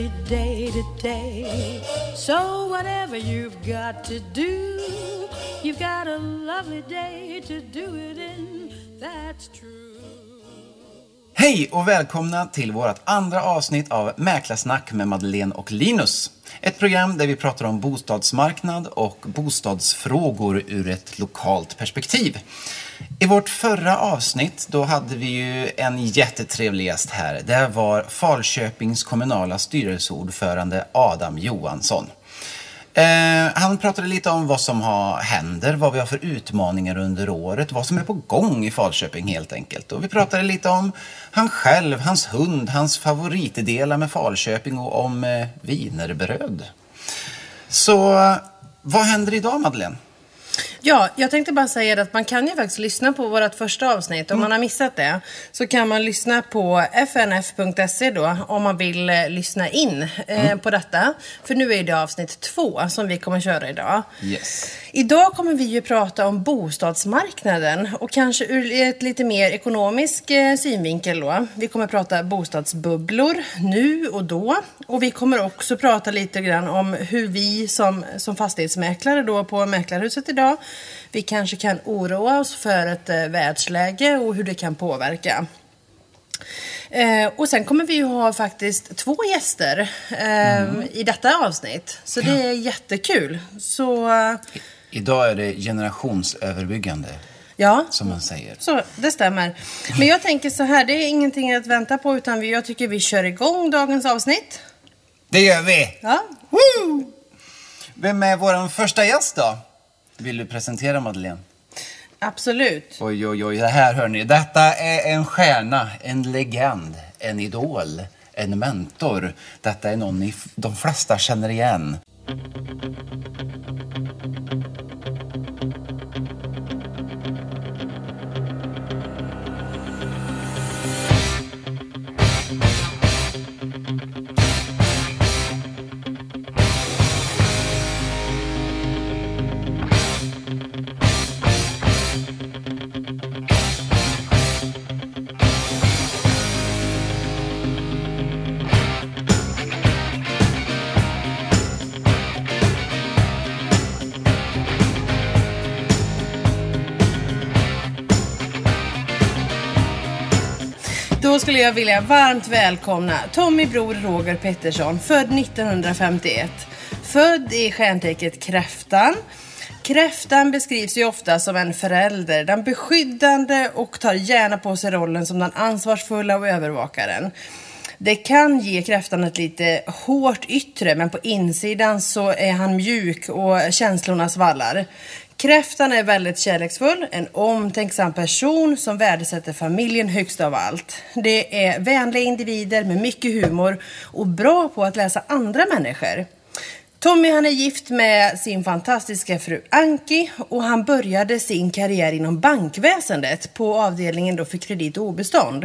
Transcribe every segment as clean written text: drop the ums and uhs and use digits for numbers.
day to day. So whatever you've got to do, you've got a lovely day to do it in. That's true. Hej och välkomna till vårt andra avsnitt av Mäklarsnack med Madeleine och Linus. Ett program där vi pratar om bostadsmarknad och bostadsfrågor ur ett lokalt perspektiv. I vårt förra avsnitt då hade vi ju en jättetrevlig gäst här. Det var Falköpings kommunala styrelseordförande Adam Johansson. Han pratade lite om vad som händer, vad vi har för utmaningar under året, vad som är på gång i Falköping helt enkelt. Och vi pratade lite om han själv, hans hund, hans favoritdelar med Falköping och om wienerbröd. Så vad händer idag, Madeleine? Ja, jag tänkte bara säga att man kan ju faktiskt lyssna på vårt första avsnitt. Om man har missat det så kan man lyssna på fnf.se då om man vill lyssna in på detta. För nu är det avsnitt 2 som vi kommer köra idag. Yes. Idag kommer vi ju prata om bostadsmarknaden och kanske ur ett lite mer ekonomisk synvinkel då. Vi kommer prata bostadsbubblor nu och då. Och vi kommer också prata lite grann om hur vi som fastighetsmäklare då på Mäklarhuset idag, vi kanske kan oroa oss för ett världsläge och hur det kan påverka. Och sen kommer vi ju ha faktiskt 2 gäster i detta avsnitt. Så det är jättekul. Så Idag är det generationsöverbyggande. ja, som man säger. Så det stämmer. Men jag tänker så här, det är ingenting att vänta på utan jag tycker vi kör igång dagens avsnitt. Det gör vi! Ja. Woo! Vem är vår första gäst då? Vill du presentera, Madeleine? Absolut. Oj, det här hör ni. Detta är en stjärna, en legend, en idol, en mentor. Detta är någon de flesta känner igen. Då skulle jag vilja varmt välkomna Tommy Bror Roger Pettersson, född 1951. Född i stjärntecknet Kräftan. Kräftan beskrivs ju ofta som en förälder, den beskyddande och tar gärna på sig rollen som den ansvarsfulla och övervakaren. Det kan ge Kräftan ett lite hårt yttre, men på insidan så är han mjuk och känslorna svallar. Kräftan är väldigt kärleksfull, en omtänksam person som värdesätter familjen högst av allt. Det är vänliga individer med mycket humor och bra på att läsa andra människor. Tommy han är gift med sin fantastiska fru Anki och han började sin karriär inom bankväsendet på avdelningen då för kredit och obestånd.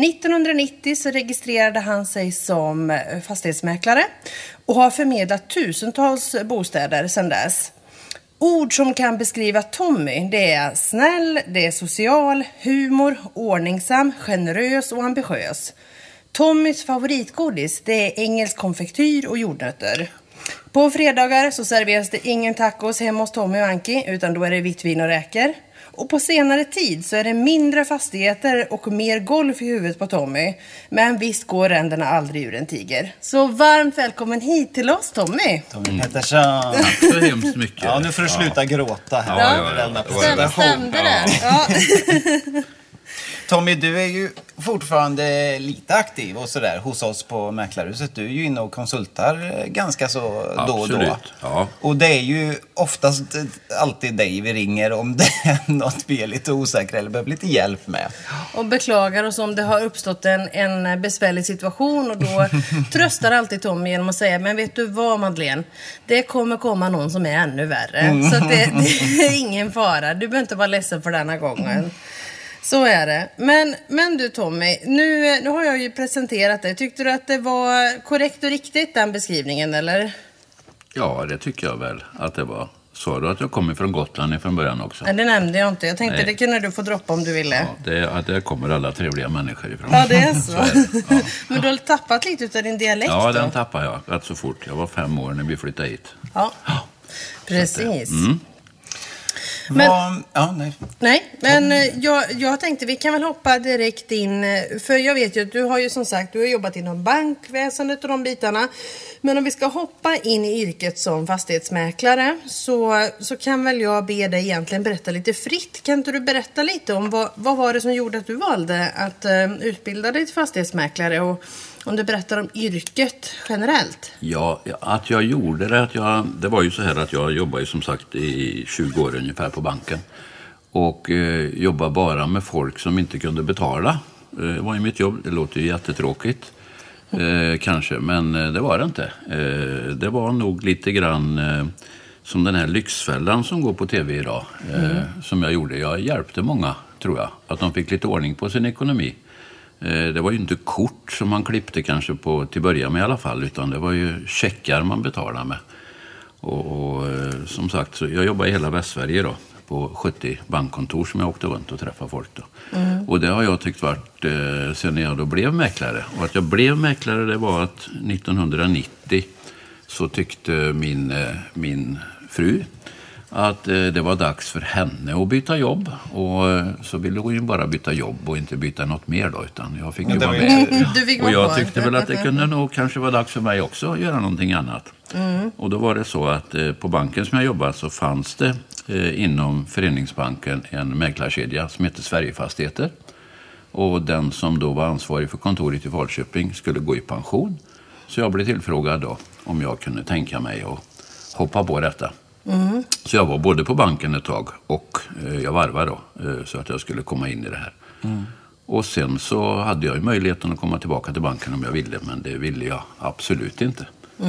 1990 så registrerade han sig som fastighetsmäklare och har förmedlat tusentals bostäder sedan dess. Ord som kan beskriva Tommy, det är snäll, det är social, humor, ordningsam, generös och ambitiös. Tommys favoritgodis, det är engelsk konfektyr och jordnötter. På fredagar så serveras det ingen tacos hemma hos Tommy och Anki, utan då är det vitt vin och räkor. Och på senare tid så är det mindre fastigheter och mer golf i huvudet på Tommy. Men visst går ränderna aldrig ur en tiger. Så varmt välkommen hit till oss, Tommy. Tommy Pettersson. Tack så hemskt mycket. Ja, nu får du sluta gråta här. Stämde det? Ja. Tommy, du är ju fortfarande lite aktiv och sådär hos oss på Mäklarhuset. Du är ju inne och konsultar ganska så då och då. Ja. Och det är ju oftast alltid dig vi ringer om det är något vi är lite osäkra eller behöver lite hjälp med. Och beklagar oss om det har uppstått en besvärlig situation och då tröstar alltid Tommy genom att säga, men vet du vad, Madeleine? Det kommer komma någon som är ännu värre. Så att det är ingen fara. Du behöver inte vara ledsen för denna gången. Så är det. Men du Tommy, nu har jag ju presenterat det. Tyckte du att det var korrekt och riktigt den beskrivningen, eller? Ja, det tycker jag väl att det var. Sa du att jag kommer från Gotland från början också? Nej, det nämnde jag inte. Jag tänkte det kunde du få droppa om du ville. Ja, där kommer alla trevliga människor ifrån. Ja, det är så. Så är det. Ja. Men du har tappat lite av din dialekt Ja, då? den tappade jag rätt så fort. Jag var 5 år när vi flyttade hit. Ja, precis. Men, Jag tänkte vi kan väl hoppa direkt in, för jag vet ju att du har ju som sagt, du har jobbat inom bankväsendet och de bitarna, men om vi ska hoppa in i yrket som fastighetsmäklare så kan väl jag be dig egentligen berätta lite fritt. Kan inte du berätta lite om vad var det som gjorde att du valde att utbilda dig till fastighetsmäklare, och om du berättar om yrket generellt? Ja, att jag gjorde det, det var ju så här att jag jobbade som sagt i 20 år ungefär på banken. Och jobbade bara med folk som inte kunde betala. Det var ju mitt jobb, det låter ju jättetråkigt kanske, men det var det inte. Det var nog lite grann som den här Lyxfällan som går på tv idag, som jag gjorde. Jag hjälpte många, tror jag, att de fick lite ordning på sin ekonomi. Det var ju inte kort som man klippte kanske på till början med i alla fall, utan det var ju checkar man betalade med. Och som sagt, så jag jobbade i hela Västsverige då, på 70 bankkontor som jag åkte runt och träffade folk då. Och det har jag tyckt varit sen jag då blev mäklare. Och att jag blev mäklare, det var att 1990 så tyckte min fru att det var dags för henne att byta jobb. Och så ville hon ju bara byta jobb och inte byta något mer då, utan jag fick jobba med. Och jag tyckte väl att det kunde nog kanske vara dags för mig också att göra någonting annat. Och då var det så att på banken som jag jobbade så fanns det inom Föreningsbanken en mäklarkedja som heter Sverigefastigheter. Och den som då var ansvarig för kontoret i Falköping skulle gå i pension. Så jag blev tillfrågad då om jag kunde tänka mig att hoppa på detta. Så jag var både på banken ett tag och jag varvade då så att jag skulle komma in i det här. Och sen så hade jag ju möjligheten att komma tillbaka till banken om jag ville, men det ville jag absolut inte.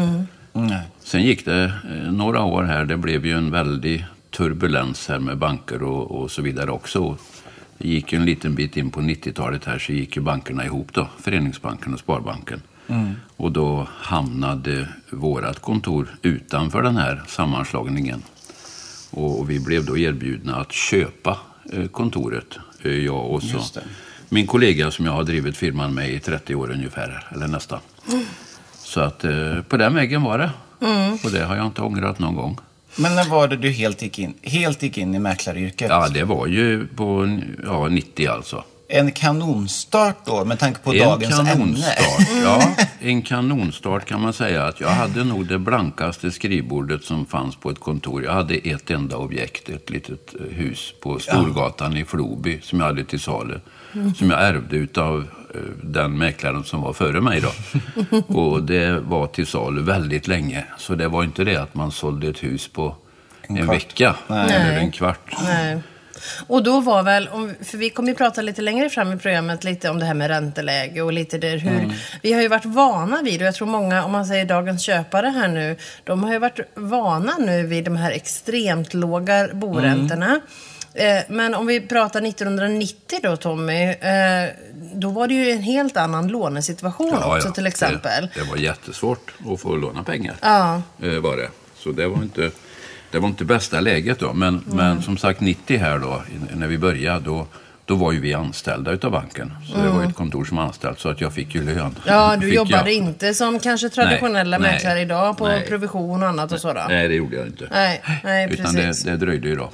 Sen gick det några år här, det blev ju en väldig turbulens här med banker och så vidare också. Det gick ju en liten bit in på 90-talet här, så gick ju bankerna ihop då, Föreningsbanken och Sparbanken. Och då hamnade vårat kontor utanför den här sammanslagningen. Och vi blev då erbjudna att köpa kontoret, jag och så min kollega som jag har drivit firman med i 30 år ungefär, eller nästan. Så att på den vägen var det. Och det har jag inte ångrat någon gång. Men när var det du helt gick in i mäklaryrket? Ja, det var ju på 90 alltså. En kanonstart då, med tanke på dagens ämne. Ja, en kanonstart kan man säga. Att jag hade nog det blankaste skrivbordet som fanns på ett kontor. Jag hade ett enda objekt, ett litet hus på Storgatan i Floby som jag hade till salu. Som jag ärvde utav den mäklaren som var före mig då. Och det var till salu väldigt länge. Så det var inte det att man sålde ett hus på en vecka eller en kvart. Nej. Och då var väl, för vi kommer ju prata lite längre fram i programmet lite om det här med ränteläge och lite där hur vi har ju varit vana vid, och jag tror många, om man säger dagens köpare här nu, de har ju varit vana nu vid de här extremt låga boräntorna. Men om vi pratar 1990 då, Tommy, då var det ju en helt annan lånesituation också till exempel. Det var jättesvårt att få låna pengar. Var det. Så det var inte bästa läget då. Men som sagt 90 här då, när vi började, då var ju vi anställda utav banken. Så det var ju ett kontor som anställt, så att jag fick ju lön. Ja, du jobbade inte som kanske traditionella mäklare idag på provision och annat och sådär. Nej, det gjorde jag inte. Nej, utan precis. det dröjde ju då.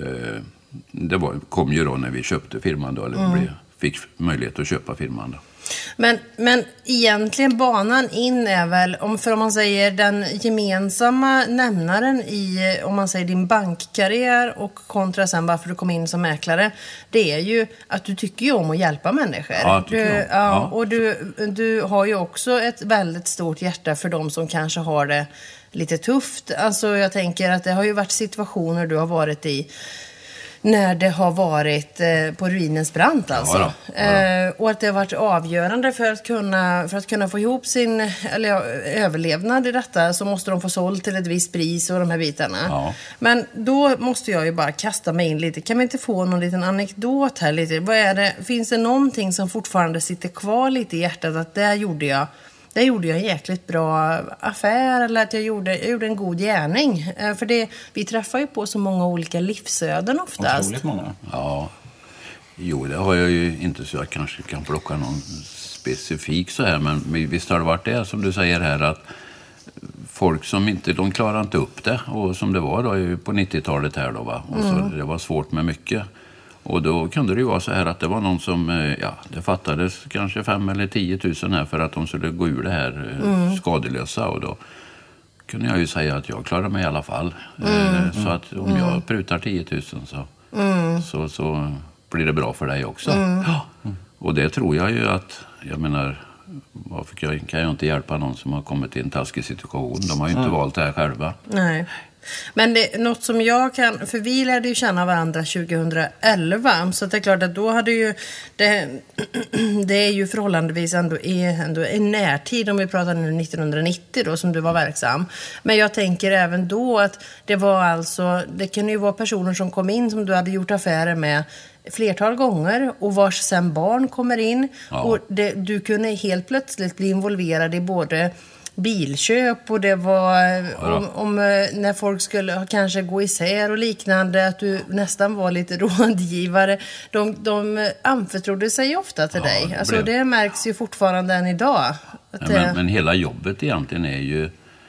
Det kom ju då när vi köpte firman då, eller fick möjlighet att köpa firman då. Men egentligen banan in är väl, om man säger den gemensamma nämnaren i, om man säger din bankkarriär och kontra sen varför du kom in som mäklare, det är ju att du tycker ju om att hjälpa människor. Och du har ju också ett väldigt stort hjärta för de som kanske har det lite tufft. Alltså jag tänker att det har ju varit situationer du har varit i när det har varit på ruinens brant alltså. Och att det har varit avgörande för att kunna få ihop sin överlevnad i detta, så måste de få sålt till ett visst pris och de här bitarna. Men då måste jag ju bara kasta mig in lite. Kan vi inte få någon liten anekdot här lite? Vad är det? Finns det någonting som fortfarande sitter kvar lite i hjärtat, att där gjorde jag det gjorde jag en jäkligt bra affär eller att jag gjorde en god gärning. För vi träffar ju på så många olika livsöden oftast. Otroligt många. Ja, jo det har jag ju inte så jag kanske kan plocka någon specifik så här. Men visst har det varit det som du säger här att folk som inte, de klarar inte upp det. Och som det var då på 90-talet här då va. Och så det var svårt med mycket. Och då kunde det ju vara så här att det var någon som, det fattades kanske 5 eller 10 000 här för att de skulle gå ur det här skadelösa. Och då kunde jag ju säga att jag klarar mig i alla fall. Så att om jag prutar 10 000 så blir det bra för dig också. Ja. Och det tror jag ju att, jag menar, varför kan jag inte hjälpa någon som har kommit i en taskig situation? De har ju inte valt det här själva. Nej. Men det är något som jag kan, för vi lärde ju känna varandra 2011, så det är klart att då hade ju det är ju förhållandevis ändå i närtid om vi pratar nu 1990 då som du var verksam. Men jag tänker även då att det var alltså, det kan ju vara personer som kom in som du hade gjort affärer med flertal gånger och vars sen barn kommer in och du kunde helt plötsligt bli involverad i både bilköp och det var om när folk skulle kanske gå isär och liknande att du nästan var lite rådgivare. De anförtrodde sig ofta till dig. Alltså det märks ju fortfarande än idag. Men hela jobbet egentligen är ju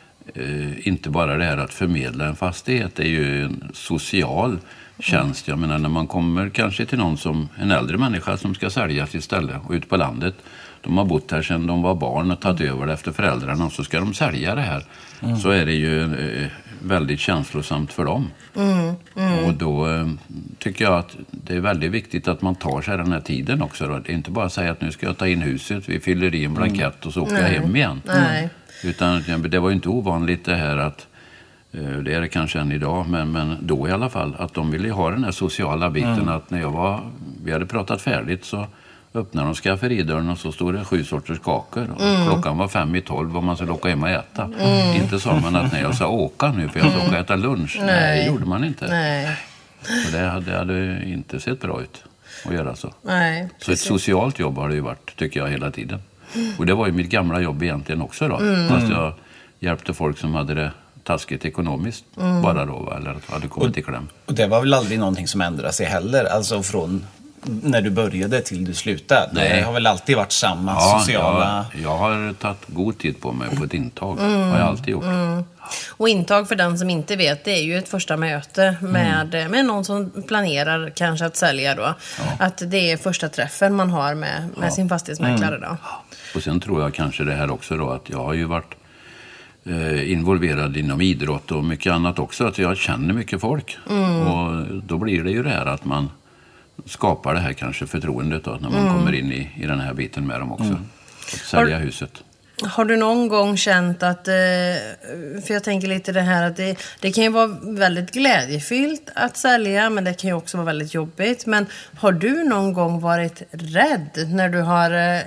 inte bara det här att förmedla en fastighet. Det är ju en social tjänst. Jag menar när man kommer kanske till någon som en äldre människa som ska säljas istället och ut på landet. De har bott här sedan de var barn och tagit över det efter föräldrarna och så ska de sälja det här. Så är det ju väldigt känslosamt för dem. Och då tycker jag att det är väldigt viktigt att man tar sig den här tiden också. Då. Det är inte bara att säga att nu ska jag ta in huset, vi fyller i en blankett och så åker jag hem igen. Utan det var ju inte ovanligt det här att det är det kanske än idag, men då i alla fall att de ville ha den här sociala biten att när vi hade pratat färdigt så öppnade de skafferidörren och så stod det 7 sorters kakor och klockan var 5:12 och man skulle åka hem och äta. Inte sa man att när jag sa åka nu för jag ska åka och äta lunch. Nej, det gjorde man inte. Nej. Och det hade inte sett bra ut att göra så. Nej, så ett socialt jobb har det ju varit, tycker jag, hela tiden. Och det var ju mitt gamla jobb egentligen också då. Fast jag hjälpte folk som hade det taskigt ekonomiskt bara då, eller hade kommit i kläm. Och det var väl aldrig någonting som ändrade sig heller, alltså från när du började till du slutade. Nej. Det har väl alltid varit samma sociala... Jag har tagit god tid på mig på ett intag. Har jag alltid gjort. Och intag för den som inte vet, det är ju ett första möte med någon som planerar kanske att sälja då. Att det är första träffen man har med sin fastighetsmäklare då. Och sen tror jag kanske det här också då att jag har ju varit involverad inom idrott och mycket annat också. Att jag känner mycket folk. Och då blir det ju det här att man skapar det här kanske förtroendet då, när man kommer in i den här biten med dem också. Att sälja huset. Har du någon gång känt att, för jag tänker lite det här att det kan ju vara väldigt glädjefyllt att sälja, men det kan ju också vara väldigt jobbigt. Men har du någon gång varit rädd när du har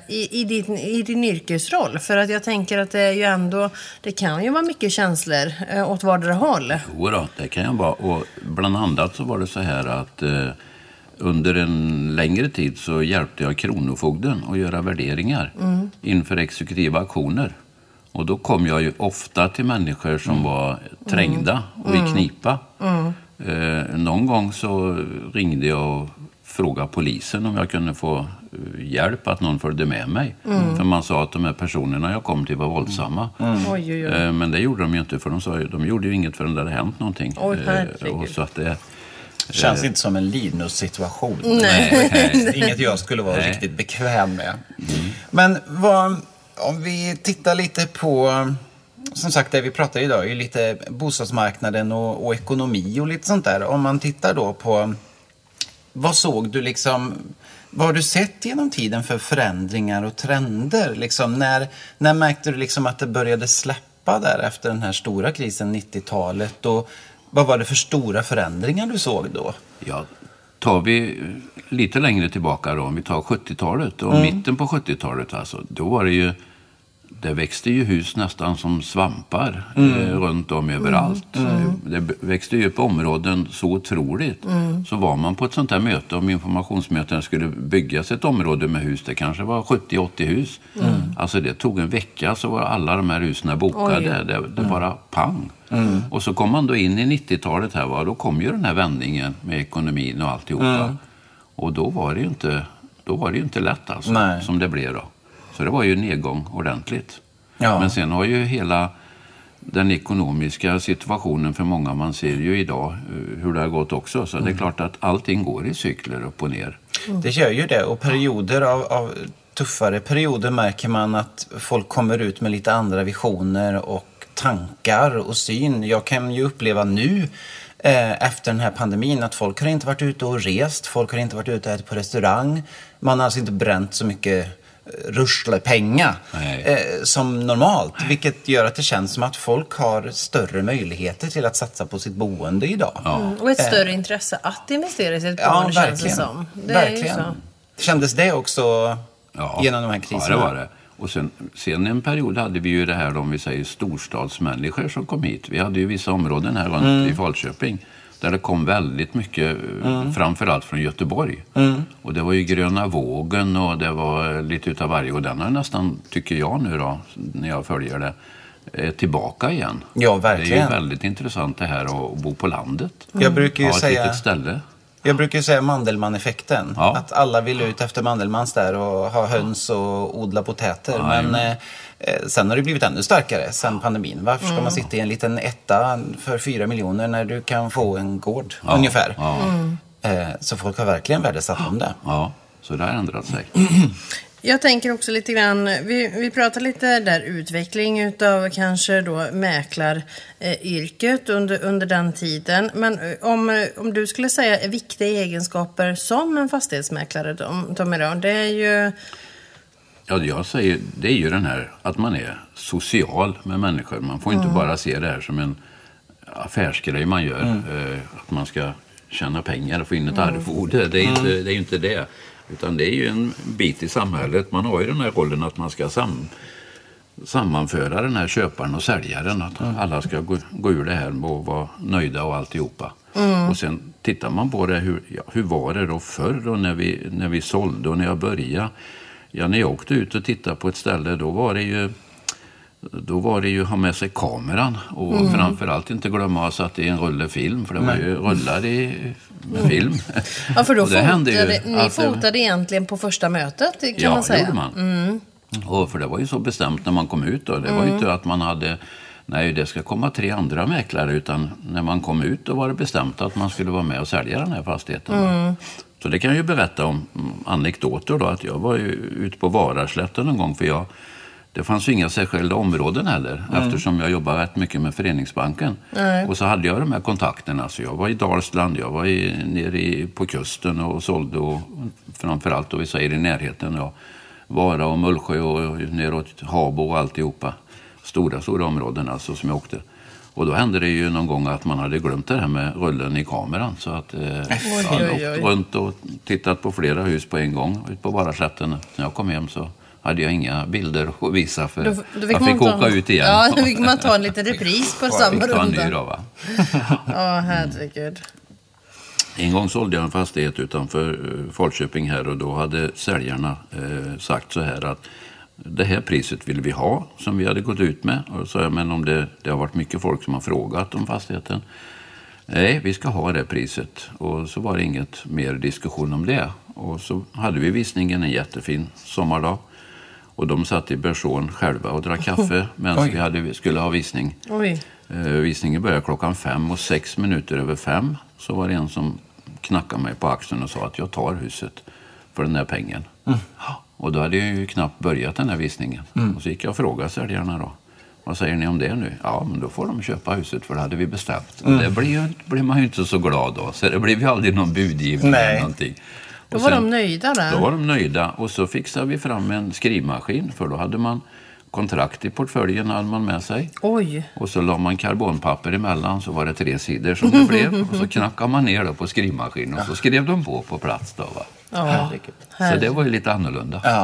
i din yrkesroll? För att jag tänker att det är ju ändå, det kan ju vara mycket känslor åt vardera håll. Jo då, det kan jag vara. Och bland annat så var det så här att under en längre tid så hjälpte jag kronofogden att göra värderingar inför exekutiva auktioner. Och då kom jag ju ofta till människor som var trängda och i knipa. Någon gång så ringde jag och frågade polisen om jag kunde få hjälp att någon följde med mig. För man sa att de här personerna jag kom till var våldsamma. Men det gjorde de ju inte, för de gjorde ju inget förrän det hade hänt någonting. Och så att det känns inte som en Linus-situation. Nej. Inget jag skulle vara riktigt bekväm med. Men om vi tittar lite på, som sagt det vi pratar idag är ju lite bostadsmarknaden och ekonomi och lite sånt där. Om man tittar då på, vad såg du liksom, vad har du sett genom tiden för förändringar och trender? Liksom, när märkte du liksom att det började släppa där efter den här stora krisen 90-talet och vad var det för stora förändringar du såg då? Ja, tar vi lite längre tillbaka då, om vi tar 70-talet och mitten på 70-talet alltså, då var det ju det växte ju hus nästan som svampar runt om överallt. Det växte ju upp områden så otroligt. Så var man på ett sånt här möte, om informationsmöten skulle byggas ett område med hus, det kanske var 70-80 hus. Alltså det tog en vecka så var alla de här husen bokade. Det bara pang. Och så kom man då in i 90-talet här, då kom ju den här vändningen med ekonomin och alltihopa. Och då var det ju inte lätt alltså, som det blev då. Så det var ju nedgång ordentligt. Ja. Men sen har ju hela den ekonomiska situationen för många, man ser ju idag hur det har gått också. Så det är klart att allting går i cykler upp och ner. Det gör ju det, och perioder av tuffare perioder märker man att folk kommer ut med lite andra visioner och tankar och syn. Jag kan ju uppleva nu efter den här pandemin att folk har inte varit ute och rest, folk har inte varit ute och ätit på restaurang. Man har alltså inte bränt så mycket ruschlepengar som normalt, vilket gör att det känns som att folk har större möjligheter till att satsa på sitt boende idag. Och ett större intresse att investera i sitt boende, känns det som. Det verkligen. Är ju så. Kändes det också genom de här kriserna? Ja, det var det. Och sen en period hade vi ju det här, om vi säger storstadsmänniskor som kom hit. Vi hade ju vissa områden här runt i Falköping där det kom väldigt mycket, framförallt från Göteborg. Och det var ju Gröna vågen och det var lite utav varje. Och den har nästan, tycker jag nu då, när jag följer det, tillbaka igen. Ja, verkligen. Det är ju väldigt intressant det här att bo på landet. Jag brukar ju säga... ett litet ställe. Jag brukar säga Mandelmann-effekten. Ja. Att alla vill ut efter Mandelmanns där och ha höns och odla potäter. Men sen har det blivit ännu starkare sen pandemin. Varför ska man sitta i en liten etta för 4 miljoner när du kan få en gård ungefär? Ja. Så folk har verkligen värdesatt om det. Ja, så det har ändrat sig. Jag tänker också lite grann, vi pratar lite där utveckling utav kanske då mäklaryrket under den tiden. Men om du skulle säga viktiga egenskaper som en fastighetsmäklare, Tommy, det är ju... Ja, jag säger, det är ju den här att man är social med människor. Man får inte bara se det här som en affärsgrej man gör. Att man ska tjäna pengar och få in ett arvode. Det är ju inte det. Utan det är ju en bit i samhället. Man har ju den här rollen att man ska sammanföra den här köparen och säljaren. Att alla ska gå ur det här och vara nöjda och alltihopa. Och sen tittar man på det. Hur var det då förr och när vi sålde och när jag började? Ja, när jag åkte ut och tittade på ett ställe, då var det ju ha med sig kameran och framförallt inte glömma att sätta i en rulle film, för det var ju rullar med film. Ja, för då ni fotade egentligen på första mötet, kan man säga. Ja, det gjorde man. Och för det var ju så bestämt när man kom ut då. Det var ju inte att man hade, det ska komma 3 andra mäklare, utan när man kom ut då var det bestämt att man skulle vara med och sälja den här fastigheten. Så det kan jag ju berätta om anekdoter då, att jag var ju ute på Varaslätten en gång, för det fanns ju inga särskilda områden heller, eftersom jag jobbade rätt mycket med Föreningsbanken. Och så hade jag de här kontakterna, så jag var i Dalsland, jag var nere på kusten och sålde, och framförallt då vi säger i närheten, Vara och Mullsjö och neråt Habo och alltihopa. Stora områden alltså som jag åkte. Och då hände det ju någon gång att man hade glömt det här med rullen i kameran. Så att jag åkt runt och tittat på flera hus på en gång ut på Varaslätten. När jag kom hem så hade jag inga bilder att visa, för jag fick åka ut igen. Ja, då fick man ta en liten repris på samma runda. Va? Ja, herregud. En gång sålde jag en fastighet utanför Falköping här, och då hade säljarna sagt så här att det här priset vill vi ha, som vi hade gått ut med. Och så, men om det har varit mycket folk som har frågat om fastigheten. Nej, vi ska ha det priset. Och så var det inget mer diskussion om det. Och så hade vi visningen en jättefin sommardag. Och de satt i Bersån själva och drack kaffe medan vi skulle ha visning. Visningen började 5:00 och 6 minuter över 5 så var det en som knackade mig på axeln och sa att jag tar huset för den här pengen. Och då hade jag ju knappt börjat den här visningen. Och så gick jag och frågade säljarna då. Vad säger ni om det nu? Ja, men då får de köpa huset, för det hade vi bestämt. Det blir man ju inte så glad då. Så det blev ju aldrig någon budgivning eller någonting. Då var de nöjda där. Då var de nöjda, och så fixade vi fram en skrivmaskin, för då hade man kontrakt i portföljen hade man med sig. Och så la man karbonpapper emellan, så var det 3 sidor som det blev. Och så knackade man ner då på skrivmaskinen och så skrev de på plats då, va? Ja. Så det var ju lite annorlunda. Ja.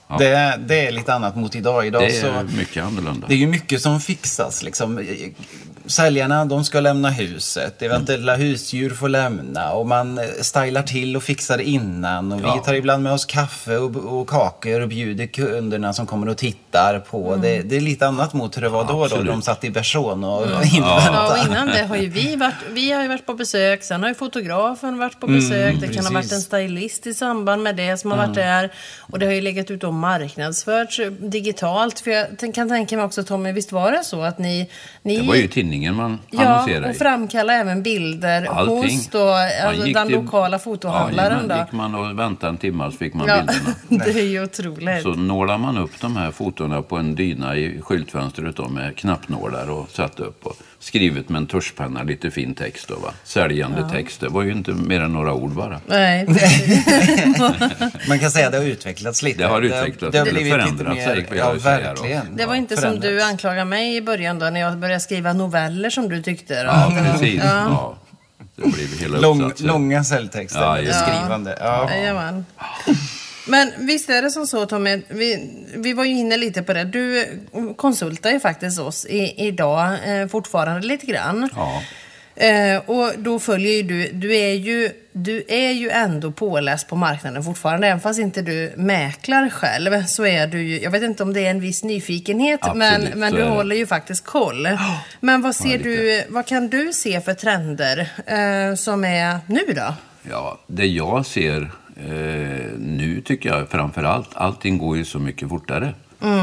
Ja. Det är lite annat mot idag. Det är mycket annorlunda. Det är ju mycket som fixas liksom. Säljarna, de ska lämna huset. Eventuella husdjur får lämna. Och man stylar till och fixar innan. Och vi tar ibland med oss kaffe och kakor och bjuder kunderna som kommer och tittar på. Det är lite annat mot hur det var då. De satt i person och inväntade. Ja, och innan det har ju vi har ju varit på besök. Sen har ju fotografen varit på besök. Det kan ha varit en stylist i samband med det som har varit där. Och det har ju legat ut och marknadsförts digitalt. För jag kan tänka mig också, Tommy, visst var det så att ni det var ju tidningen man annonserade. Ja, och framkalla även bilder hos då, alltså den lokala fotohandlaren. Då gick man och väntade en timme så fick man bilderna. Det är ju otroligt. Så nålar man upp de här fotona på en dyna i skyltfönstret då, med knappnålar och satt upp och skrivit med en tuschpenna lite fin text då, va? Säljande text. Det var ju inte mer än några ord bara. Nej. Man kan säga att det har utvecklats lite. Det har utvecklats. Det har blivit förändrat sig. Ja, verkligen. Det var inte som du anklagade mig i början då när jag började skriva noveller som du tyckte. Då. Ja, precis. Ja. Det blev hela uppsatser. Långa celltexter. Skrivande. Ja. Men visst är det som så, Tommy, vi var ju inne lite på det. Du konsultar ju faktiskt oss idag fortfarande lite grann. Ja. Och då följer ju du är ju ändå påläst på marknaden fortfarande. Även fast inte du mäklar själv så är du ju, jag vet inte om det är en viss nyfikenhet. Absolut, men du håller ju faktiskt koll. Men vad kan du se för trender som är nu då? Ja, det jag ser nu tycker jag framförallt, allting går ju så mycket fortare.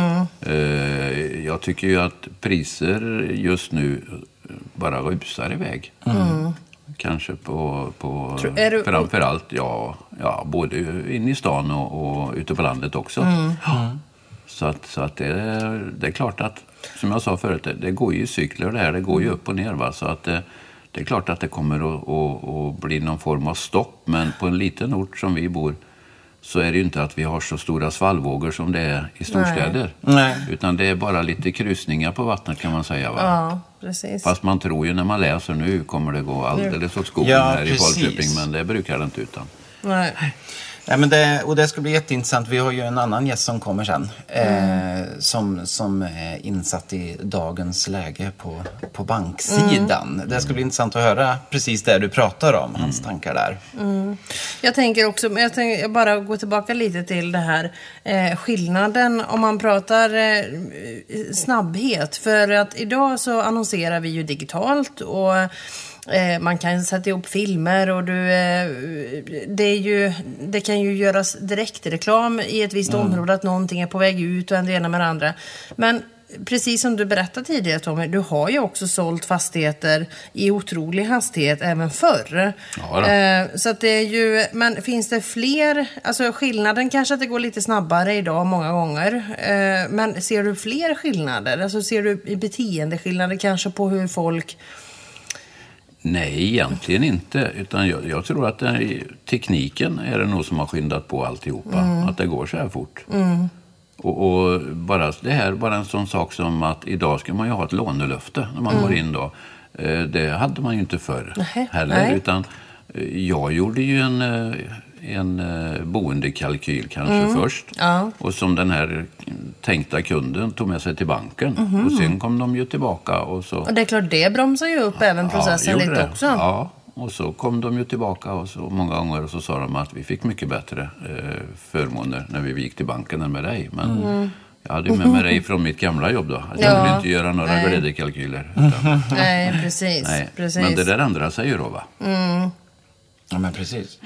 Jag tycker ju att priser just nu bara rusar iväg. Kanske på framförallt, ja, både in i stan och ute på landet också. Så att det är klart att, som jag sa förut, det går ju cykler det här, det går ju upp och ner, va? Så att det är klart att det kommer att bli någon form av stopp, men på en liten ort som vi bor så är det ju inte att vi har så stora svallvågor som det är i storstäder. Nej. Utan det är bara lite krusningar på vattnet, kan man säga, va? Ja, precis. Fast man tror ju när man läser nu kommer det gå alldeles åt skogen här i Falköping, men det brukar det inte utan. Nej. Ja, men det ska bli jätteintressant. Vi har ju en annan gäst som kommer sen. Som är insatt i dagens läge på banksidan. Det ska bli intressant att höra precis det du pratar om. Hans tankar där. Jag tänker också, jag bara gå tillbaka lite till det här skillnaden om man pratar snabbhet. För att idag så annonserar vi ju digitalt och man kan sätta ihop filmer och det kan ju göras direktreklam i ett visst område att någonting är på väg ut och en det ena med det andra. Men precis som du berättade tidigare, Tommy, du har ju också sålt fastigheter i otrolig hastighet även förr. Så att det är ju, men finns det fler, alltså skillnaden kanske att det går lite snabbare idag många gånger, men ser du fler skillnader? Alltså ser du beteendeskillnader kanske på hur folk... Nej, egentligen inte. Utan jag tror att tekniken är det nog som har skyndat på alltihopa. Att det går så här fort. Och bara en sån sak som att idag ska man ju ha ett lånelöfte när man går in då. Det hade man ju inte förr heller. Nej. Utan jag gjorde ju en boendekalkyl kanske först. Ja. Och som den här tänkta kunden tog med sig till banken. Och sen kom de ju tillbaka och så... Och det är klart, det bromsar ju upp även processen lite också. Ja, och så kom de ju tillbaka och så många gånger och så sa de att vi fick mycket bättre förmåner när vi gick till banken än med dig. Men jag hade ju med mig dig från mitt gamla jobb då. Jag ville inte göra några glädjekalkyler. Nej, precis. Men det där ändrar sig ju då, va? Ja, men precis.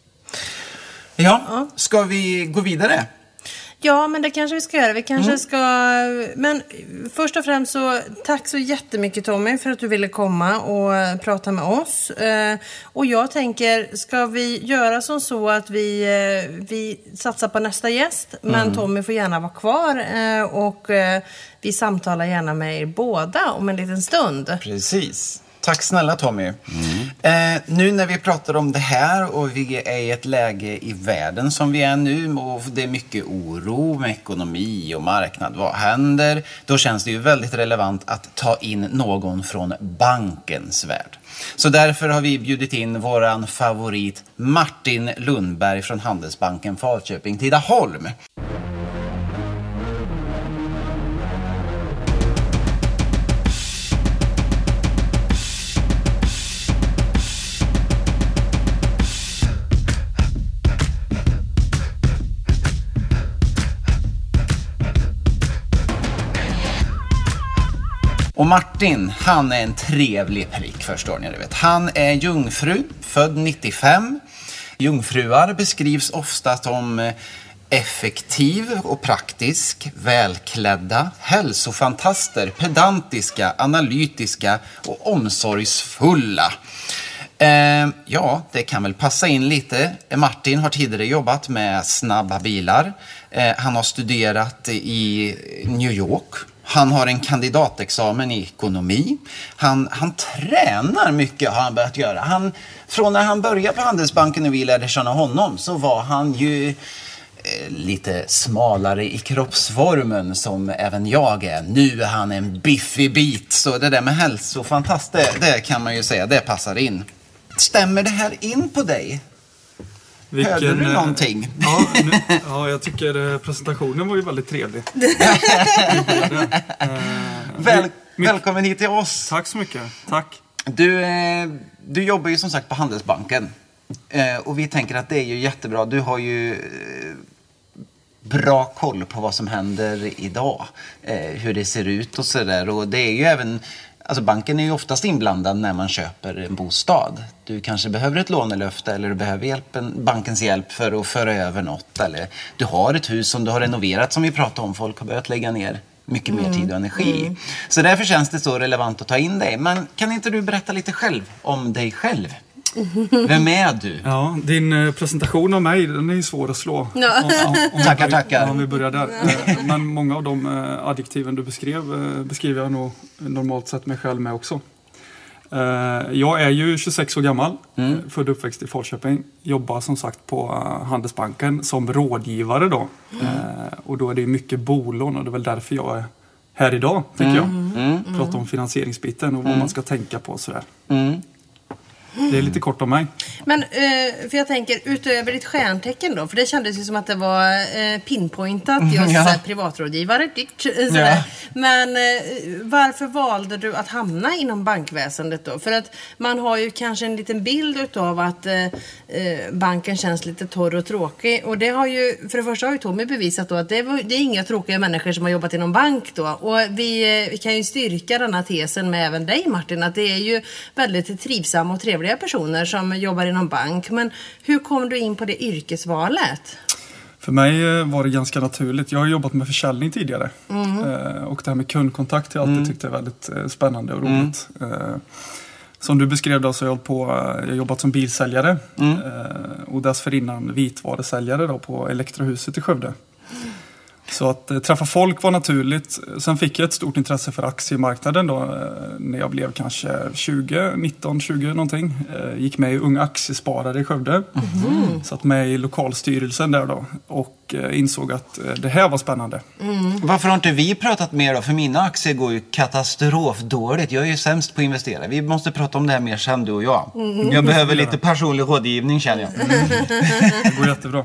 Ja, ska vi gå vidare? Ja, men det kanske vi ska göra. Vi kanske ska... Men först och främst så tack så jättemycket, Tommy, för att du ville komma och prata med oss. Och jag tänker, ska vi göra som så att vi satsar på nästa gäst, men Tommy får gärna vara kvar och vi samtalar gärna med er båda om en liten stund. Precis. Tack snälla, Tommy. Nu när vi pratar om det här och vi är i ett läge i världen som vi är nu och det är mycket oro med ekonomi och marknad, vad händer? Då känns det ju väldigt relevant att ta in någon från bankens värld. Så därför har vi bjudit in våran favorit Martin Lundberg från Handelsbanken Falköping Tidaholm. Och Martin, han är en trevlig prick, förstår ni, vet. Han är jungfru, född 95. Jungfruar beskrivs ofta som effektiv och praktisk, välklädda, hälsofantaster, pedantiska, analytiska och omsorgsfulla. Ja, det kan väl passa in lite. Martin har tidigare jobbat med snabba bilar. Han har studerat i New York. Han har en kandidatexamen i ekonomi. Han tränar mycket, har han börjat göra. Från när han började på Handelsbanken och vi lärde känna honom, så var han ju lite smalare i kroppsformen som även jag är. Nu är han en biffig bit, så det där med hälsofantast, det kan man ju säga, det passar in. Stämmer det här in på dig? Hörde du någonting? Ja, jag tycker presentationen var ju väldigt trevlig. Välkommen hit till oss. Tack så mycket, tack. Du jobbar ju som sagt på Handelsbanken. Och vi tänker att det är ju jättebra. Du har ju bra koll på vad som händer idag. Hur det ser ut och sådär. Och det är ju även... Alltså banken är ju oftast inblandad när man köper en bostad. Du kanske behöver ett lånelöfte eller du behöver bankens hjälp för att föra över något. Eller du har ett hus som du har renoverat, som vi pratade om. Folk har börjat lägga ner mycket mer tid och energi. Så därför känns det så relevant att ta in dig. Men kan inte du berätta lite själv om dig själv? Vem är du? Ja, din presentation av mig, den är ju svår att slå. Tackar. Om vi börjar där. Men många av de adjektiven du beskriver jag nog normalt sett mig själv med också. Jag är ju 26 år gammal, född och uppväxt i Falköping. Jobbar som sagt på Handelsbanken som rådgivare då. Och då är det mycket bolån och det är väl därför jag är här idag, tycker jag. Prata om finansieringsbiten och vad man ska tänka på och sådär. Det är lite kort om mig. Men för jag tänker, utöver ditt stjärntecken då, för det kändes ju som att det var pinpointat just såhär, privatrådgivare. Sådär. Men varför valde du att hamna inom bankväsendet då? För att man har ju kanske en liten bild utav att banken känns lite torr och tråkig. Och det har ju, för det första har ju Tommy bevisat då att det är inga tråkiga människor som har jobbat inom bank då. Och vi kan ju styrka den här tesen med även dig, Martin, att det är ju väldigt trivsamma och trevliga personer som jobbar inom bank. Men hur kom du in på det yrkesvalet? För mig var det ganska naturligt. Jag har jobbat med försäljning tidigare. Och det här med kundkontakt har jag alltid tyckt är väldigt spännande och roligt. Som du beskrev då, så har jag jobbat som bilsäljare. Och dessförinnan vitvarusäljare då på Elektrohuset i Skövde. Så att träffa folk var naturligt. Sen fick jag ett stort intresse för aktiemarknaden då, när jag blev kanske 19-20 någonting. Gick med i Unga Aktiesparare i Skövde. Satt med i lokalstyrelsen där då och insåg att det här var spännande. Varför har inte vi pratat mer då? För mina aktier går ju katastrofdåligt. Jag är ju sämst på att investera. Vi måste prata om det här mer sen, du och jag. Jag behöver lite personlig rådgivning, känner jag. Det går jättebra.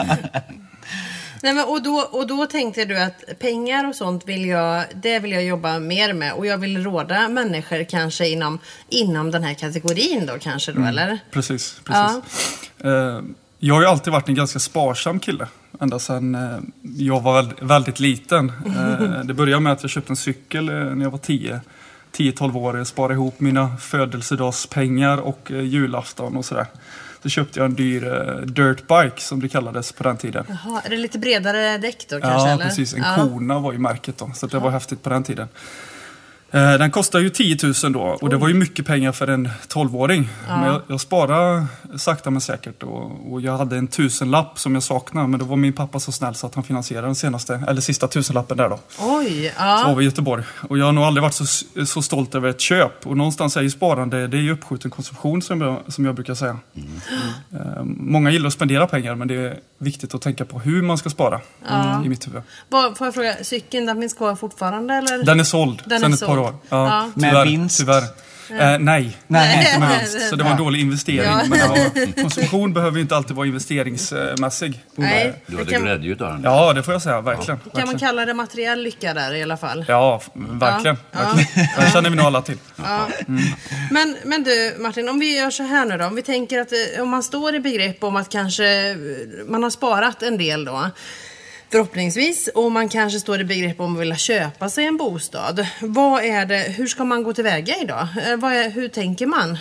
Nej, men och då tänkte du att pengar och sånt vill jag jobba mer med. Och jag vill råda människor kanske inom den här kategorin då kanske då, eller? Precis. Ja. Jag har ju alltid varit en ganska sparsam kille. Ända sedan jag var väldigt liten. Det började med att jag köpte en cykel när jag var 10-12 år. Jag sparade ihop mina födelsedagspengar och julafton och sådär. Så köpte jag en dyr dirtbike som det kallades på den tiden. Jaha, är det lite bredare däck då kanske? Ja, eller? Precis. En Kona var ju märket då. Så det var häftigt på den tiden. Den kostade ju 10 000 då. Och det var ju mycket pengar för en 12-åring. Ja. Men jag sparade sakta men säkert. Och jag hade en 1000-lapp som jag saknade. Men då var min pappa så snäll så att han finansierade den sista 1000-lappen där då. Oj, ja. Så var vi i Göteborg. Och jag har nog aldrig varit så stolt över ett köp. Och någonstans är ju sparande, det är ju uppskjuten konsumtion som jag brukar säga. Många gillar att spendera pengar, men det är viktigt att tänka på hur man ska spara i mitt huvud. Får jag fråga, cykeln, den finns kvar fortfarande? Eller? Den är såld sen ett par år. Ja, med vinst? Tyvärr. Nej, inte med vinst. Så det var en dålig investering. Ja. Men konsumtion behöver ju inte alltid vara investeringsmässig. Nej, du hade glädje utav den. Ja, det får jag säga, verkligen. Kan man kalla det materiell lycka där i alla fall? Ja, verkligen. Det känner vi nog alla till. Ja. Men du, Martin, om vi gör så här nu då. Om vi tänker att om man står i begrepp om att kanske man har sparat en del då. förhoppningsvis, och man kanske står i begrepp om att vilja köpa sig en bostad. Hur ska man gå tillväga idag? Hur tänker man?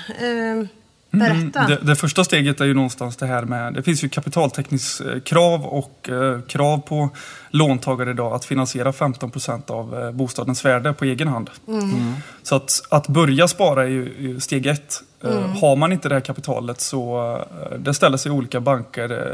Berätta. Det första steget är ju någonstans det här med, det finns ju kapitaltäckningskrav och krav på låntagare idag att finansiera 15% av bostadens värde på egen hand. Så att börja spara är ju steg 1. Har man inte det här kapitalet så det ställer sig olika banker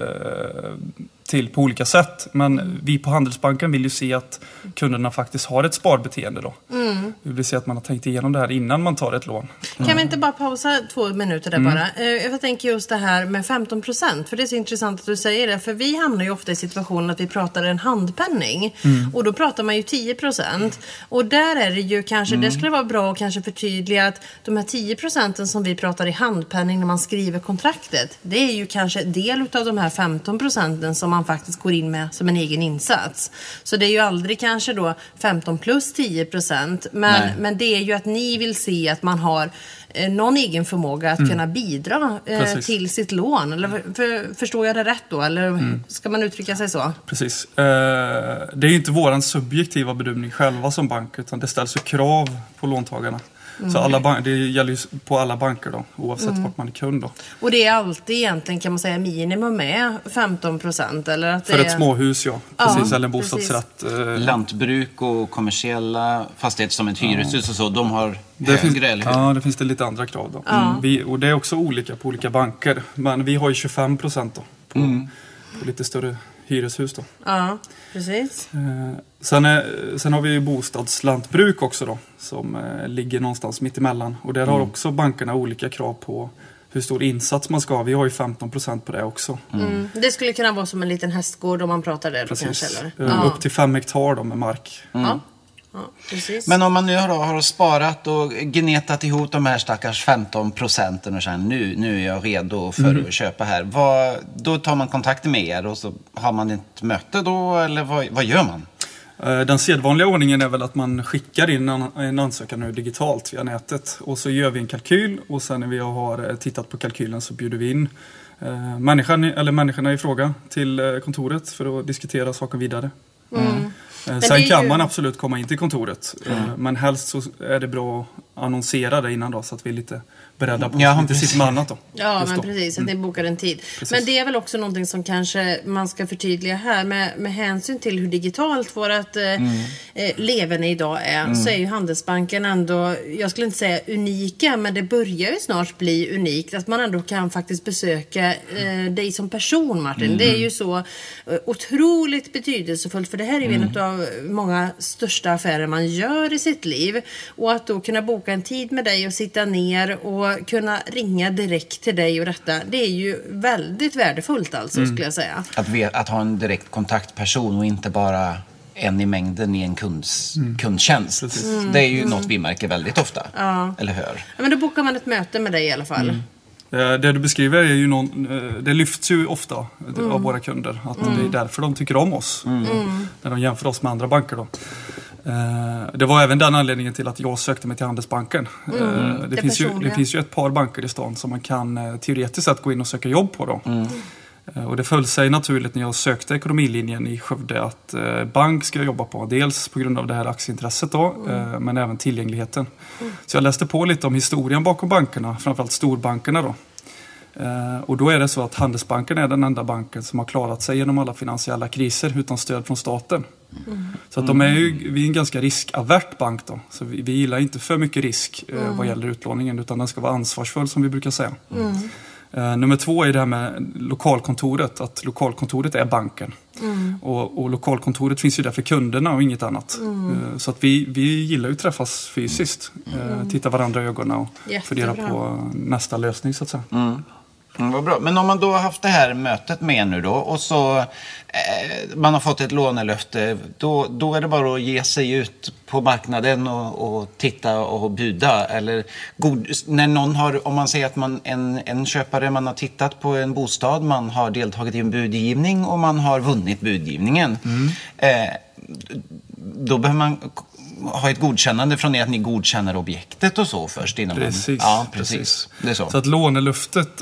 till på olika sätt. Men vi på Handelsbanken vill ju se att kunderna faktiskt har ett sparbeteende då. Vi vill se att man har tänkt igenom det här innan man tar ett lån. Kan vi inte bara pausa 2 minuter där bara? Jag tänker just det här med 15%. För det är så intressant att du säger det. För vi hamnar ju ofta i situationen att vi pratar en handpenning. Och då pratar man ju 10%. Och där är det ju kanske, det skulle vara bra att kanske förtydliga att de här 10% som vi pratar i handpenning när man skriver kontraktet. Det är ju kanske del av de här 15% som man faktiskt går in med som en egen insats. Så det är ju aldrig kanske då 15 plus 10%. Men det är ju att ni vill se att man har någon egen förmåga att kunna bidra till sitt lån. Eller förstår jag det rätt då? Eller ska man uttrycka sig så? Precis. Det är ju inte våran subjektiva bedömning själva som bank, utan det ställs ju krav på låntagarna. Så det gäller ju på alla banker då, oavsett vart man är kund då. Och det är alltid egentligen, kan man säga, minimum med 15%? Eller att för ett småhus, ja. Precis, eller en bostadsrätt. Lantbruk och kommersiella fastigheter som ett hyreshus och så, de har högre, eller hur? Ja, det finns det lite andra krav då. Och det är också olika på olika banker. Men vi har ju 25% då på lite större hyreshus då. Ja, precis. Sen har vi ju bostadslantbruk också då, som ligger någonstans mitt emellan. Och där har också bankerna olika krav på hur stor insats man ska ha. Vi har ju 15% på det också. Det skulle kunna vara som en liten hästgård om man pratar där då kanske, eller? Upp till 5 hektar då med mark. Ja, precis. Men om man nu har sparat och gnetat ihop de här stackars 15% och sen nu är jag redo för att köpa här. Då tar man kontakt med er och så har man ett möte då, eller vad gör man? Den sedvanliga ordningen är väl att man skickar in en ansökan nu digitalt via nätet. Och så gör vi en kalkyl, och sen när vi har tittat på kalkylen så bjuder vi in människorna i fråga till kontoret för att diskutera saken vidare. Sen kan man absolut komma in till kontoret. Men helst så är det bra att annonsera det innan då, så att vi är lite beredda på att inte sitta med annat då. Ja, men precis, att ni bokar en tid. Precis. Men det är väl också någonting som kanske man ska förtydliga här med hänsyn till hur digitalt vårat leverne idag är, så är ju Handelsbanken ändå, jag skulle inte säga unika, men det börjar ju snart bli unikt att man ändå kan faktiskt besöka dig som person, Martin. Det är ju så otroligt betydelsefullt, för det här är ju en av många största affärer man gör i sitt liv, och att då kunna boka en tid med dig och sitta ner och kunna ringa direkt till dig och detta, det är ju väldigt värdefullt alltså, skulle jag säga. Att ha en direkt kontaktperson och inte bara en i mängden i en kundtjänst. Det är ju något vi märker väldigt ofta, eller hur? Ja, men då bokar man ett möte med dig i alla fall. Det du beskriver är ju det lyfts ju ofta av våra kunder, att det är därför de tycker om oss, när de jämför oss med andra banker då. Det var även den anledningen till att jag sökte mig till Handelsbanken. Det finns ju ett par banker i stan som man kan teoretiskt sett gå in och söka jobb på då. Och det föll sig naturligt när jag sökte ekonomilinjen i Skövde att bank ska jag jobba på. Dels på grund av det här aktieintresset då, men även tillgängligheten. Så jag läste på lite om historien bakom bankerna, framförallt storbankerna då. Och då är det så att Handelsbanken är den enda banken som har klarat sig genom alla finansiella kriser utan stöd från staten. Så att vi är en ganska riskavert bank då. Så vi gillar inte för mycket risk vad gäller utlåningen, utan den ska vara ansvarsfull, som vi brukar säga. Nummer 2 är det här med lokalkontoret, att lokalkontoret är banken. Och lokalkontoret finns ju där för kunderna och inget annat. Så att vi gillar ju att träffas fysiskt, titta varandra i ögonen och fundera på nästa lösning, så att säga. Vad bra. Men om man då har haft det här mötet med nu då, och så man har fått ett lånelöfte, då är det bara att ge sig ut på marknaden och titta och bjuda, eller när någon har, om man säger att en köpare, man har tittat på en bostad, man har deltagit i en budgivning och man har vunnit budgivningen, då behöver man ha ett godkännande från er att ni godkänner objektet och så först innan Precis. Ja, precis. Det är så. Så att lånelöftet,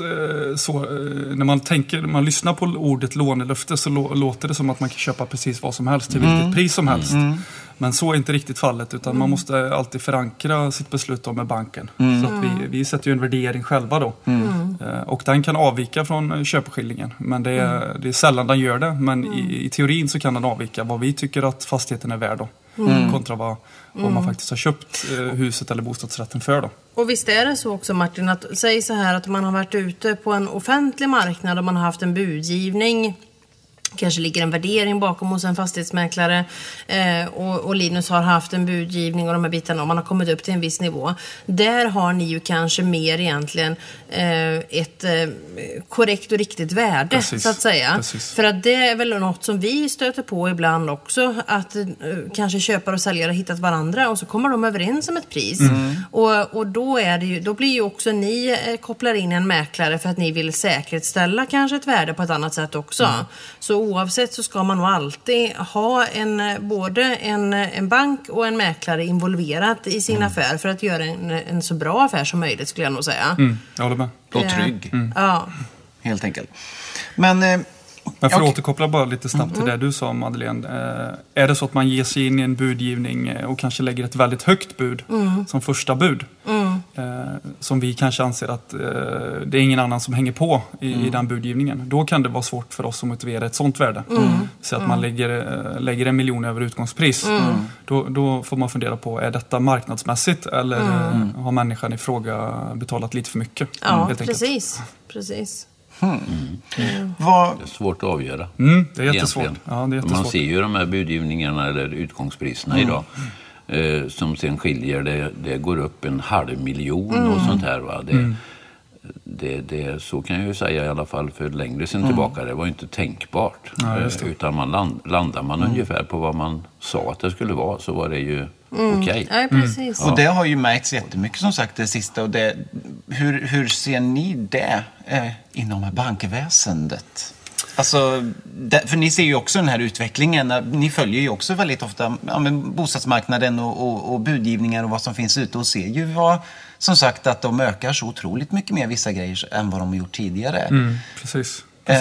när man lyssnar på ordet lånelöfte så låter det som att man kan köpa precis vad som helst till vilket pris som helst. Men så är inte riktigt fallet, utan man måste alltid förankra sitt beslut med banken. Så att vi sätter ju en värdering själva då. Och den kan avvika från köpeskillingen. Men det är sällan den gör det. Men i teorin så kan den avvika vad vi tycker att fastigheten är värd då. Kontra vad man faktiskt har köpt huset eller bostadsrätten för då. Och visst är det så också, Martin, att säg så här att man har varit ute på en offentlig marknad och man har haft en budgivning. Kanske ligger en värdering bakom hos en fastighetsmäklare och Linus har haft en budgivning och de här bitarna och man har kommit upp till en viss nivå. Där har ni ju kanske mer egentligen ett korrekt och riktigt värde. Precis, så att säga. Precis. För att det är väl något som vi stöter på ibland också, att kanske köpare och säljare har hittat varandra och så kommer de överens om ett pris. Och då blir ju också ni kopplar in en mäklare för att ni vill säkerställa kanske ett värde på ett annat sätt också. Så oavsett så ska man nog alltid ha både en bank och en mäklare involverat i sin affär för att göra en så bra affär som möjligt, skulle jag nog säga. Jag håller med. Och trygg. Ja. Helt enkelt. Men för att återkoppla bara lite snabbt till det du sa, Madeleine. Är det så att man ger sig in i en budgivning och kanske lägger ett väldigt högt bud som första bud, som vi kanske anser att det är ingen annan som hänger på i den budgivningen, då kan det vara svårt för oss att motivera ett sånt värde. Så att man lägger 1 miljon över utgångspris. Då får man fundera på, är detta marknadsmässigt eller har människan i fråga betalat lite för mycket? Ja, precis. Det är svårt att avgöra. Det är jättesvårt. Man ser ju de här budgivningarna eller utgångspriserna idag som sen skiljer. Det går upp 500 000 och sånt här. Va? Det så kan jag ju säga i alla fall för längre sedan tillbaka. Det var ju inte tänkbart. Utan landar man ungefär på vad man sa att det skulle vara, så var det ju okej. Ja, precis. Och det har ju märkts jättemycket som sagt det sista. Och hur ser ni det inom bankväsendet? Alltså, för ni ser ju också den här utvecklingen. Ni följer ju också väldigt ofta bostadsmarknaden och budgivningar och vad som finns ute och ser ju som sagt att de ökar så otroligt mycket mer vissa grejer än vad de har gjort tidigare. Precis.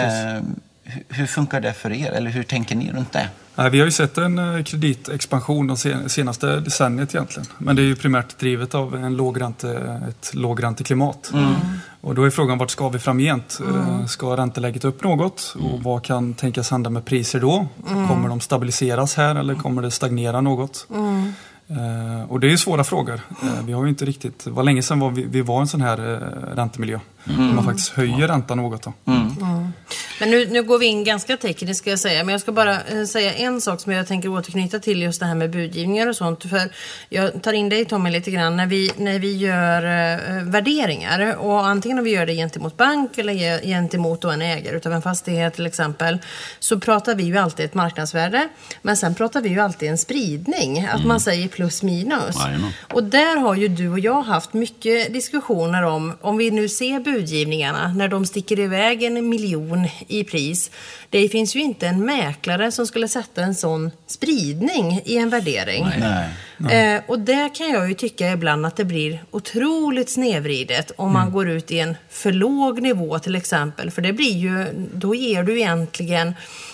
Hur funkar det för er? Eller hur tänker ni runt det? Vi har ju sett en kreditexpansion de senaste decenniet egentligen. Men det är ju primärt drivet av ett lågränteklimat. Och då är frågan, vart ska vi framgent? Ska ränteläget upp något? Och vad kan tänkas hända med priser då? Kommer de stabiliseras här eller kommer det stagnera något? Och det är ju svåra frågor. Vi har ju inte riktigt, var länge sedan vi var en sån här räntemiljö. Man faktiskt höjer räntan något då. Men nu går vi in ganska tekniskt, ska jag säga. Men jag ska bara säga en sak som jag tänker återknyta till, just det här med budgivningar och sånt. För jag tar in dig, Tommy, lite grann när vi gör värderingar. Och antingen om vi gör det gentemot bank eller gentemot en ägare utav en fastighet till exempel. Så pratar vi ju alltid ett marknadsvärde. Men sen pratar vi ju alltid en spridning. Att man säger plus minus. Och där har ju du och jag haft mycket diskussioner om vi nu ser budgivningarna när de sticker iväg 1 miljon i pris. Det finns ju inte en mäklare som skulle sätta en sån spridning i en värdering. Nej. Och där kan jag ju tycka ibland att det blir otroligt snedvridet om man går ut i en för låg nivå till exempel. För det blir ju, då ger du egentligen